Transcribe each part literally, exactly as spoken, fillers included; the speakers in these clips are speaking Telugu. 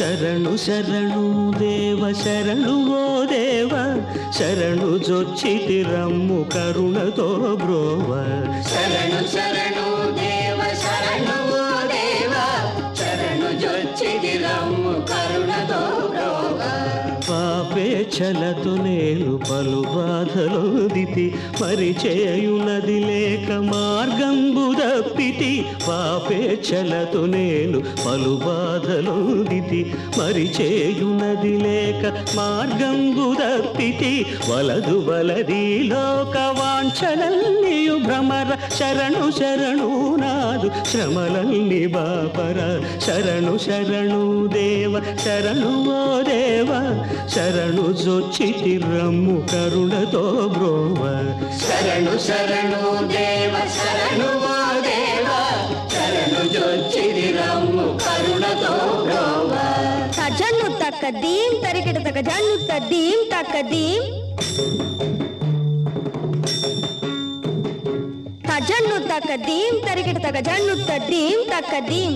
శరణు శరణు దేవ శరణు ఓ దేవ శరణు జొచ్చితి రమ్ము కరుణతో బ్రోవ. శరణు శరణు దేవ శరణు ఓ దేవ శరణు జొచ్చితి రమ్ము కరుణతో బ్రోవ. పాపేచ్ఛలతో నేను పలు బాధలొందితి మరి చేయునది లేక మార్గంబు దప్పితి. పాపేచ్ఛలతో నేను పలు బాధలొందితి మరి చేయునది లేక మార్గంబు దప్పితి. వలదు వలది లోక వాంఛలన్నీయు భ్రమర శరణు శరణు నాదు శ్రమలన్నీ బాపర. శరణు శరణు దేవ శరణు ఓ దేవ శరణు జొచ్చితి రమ్ము కరుణతో బ్రోవ. శరణు శరణు దేవ శరణు ఓ దేవ శరణు జొచ్చితి రమ్ము కరుణతో బ్రోవ. తజన్ను తక్క దీం తరికిట తక జన్ను తద్దీం తక్క దీం తజన్ను తక్క దీం తరికిట తక జన్ను తద్దీం తక్క దీం.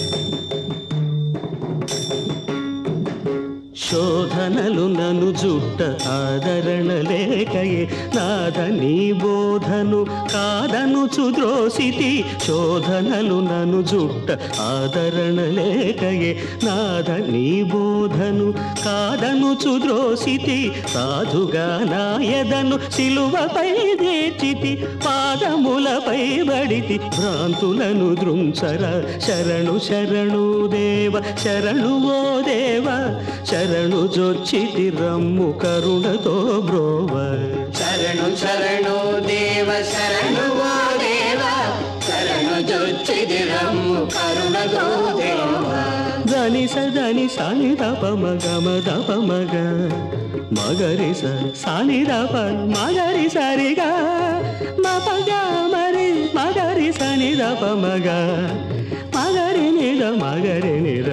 శోధనలు నను జుట్ట ఆదరణ లేకయే నాద నీ బోధను కాదను చుద్రోసితి. శోధనలు నను జుట్ట ఆదరణ లేకయే నాద నీ బోధను కాదను చుద్రోసితి. సాధుగా నాయదను సిలువపై దేచితి పాదములపై బడితి భ్రాంతులను దృంసర. శరణు శరణు దేవ శరణు ఓ దేవ శరణు జొచ్చితి రమ్ము కరుణతో బ్రోవ. శరణు శరణు దేవ శరణు ఓ దేవ శరణు జొచ్చితి రమ్ము కరుణతో బ్రోవ. దని సదని సాని దప మగ మద ప మగ మగరి స సాని దప మగరి సరిగా మపగ మరి మగరి సని దప మగ మగరి నిద మగరి నిద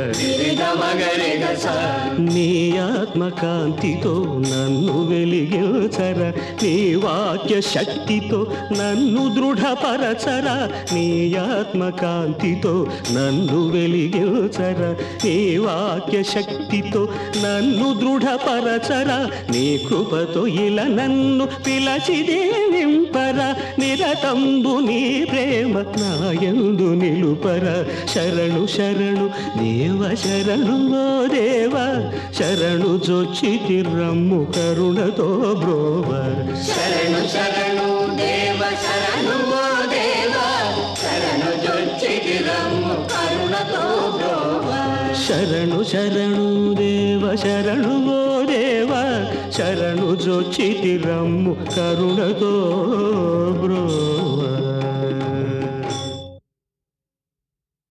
నీ ఆత్మకాంతితో నన్ను వెలిగించర. నీ వాక్య శక్తితో నన్ను దృఢపరచర. నీ ఆత్మకాంతితో నన్ను వెలిగించర. నీ వాక్య శక్తితో నన్ను దృఢపరచర. నీ కృపతో ఇలా నన్ను పిలచి దీవింపర. నిరతంబు నీ ప్రేమ నాయందు నిలుపర. శరణు శరణు దేవ శరణు ఓ దేవ శరణు జొచ్చితి రమ్ము కరుణతో బ్రోవ. శరణు శరణు దేవ శరణు ఓ దేవ శరణు జొచ్చితి రమ్ము కరుణతో బ్రోవ. శరణు శరణు దేవ శరణు ఓ దేవ శరణు జొచ్చితి రమ్ము కరుణతో బ్రోవ.